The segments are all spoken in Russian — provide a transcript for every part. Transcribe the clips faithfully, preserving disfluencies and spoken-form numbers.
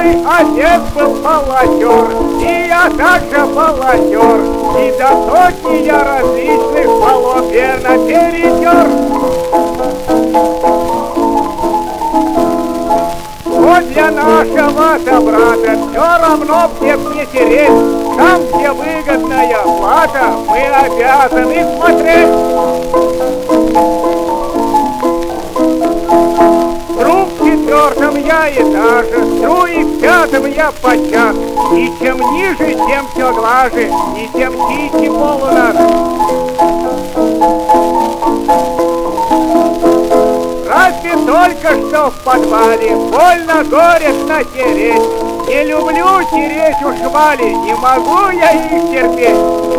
Мой отец был волонтер, и я также волонтер, и до сотни я различных полов верно перетер. Вот для нашего-то брата все равно где мне тереть, там, где выгодная плата, мы обязаны смотреть. Стру в четвертом я этаже, стру и в пятом я подчас, и чем ниже, тем все глаже, и тем чище пол у нас. Разве только что в подвале больно горестно тереть. Не люблю тереть у швали, не могу я их терпеть.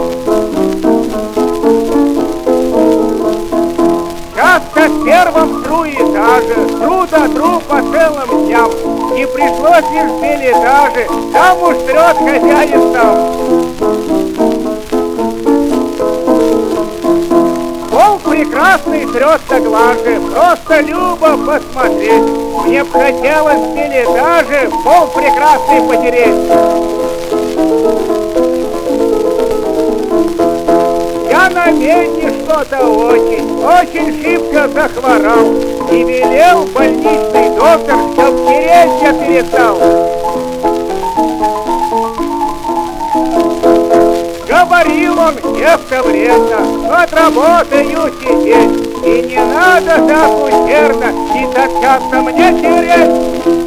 Часто в первом стру этаже, стру до тру по целым дням, не пришлось лишь в белетаже, там уж трет хозяин сам. Пол прекрасный трется глаже, просто любо посмотреть. Мне б хотелось в белетаже пол прекрасный потереть. Я на медне что-то очень, очень шибко захворал, и велел больничный доктор, чтоб тереть я перестал. Говорил он, девка вредно, отработаю сидеть, и не надо так усердно, и топчаться мне тереть.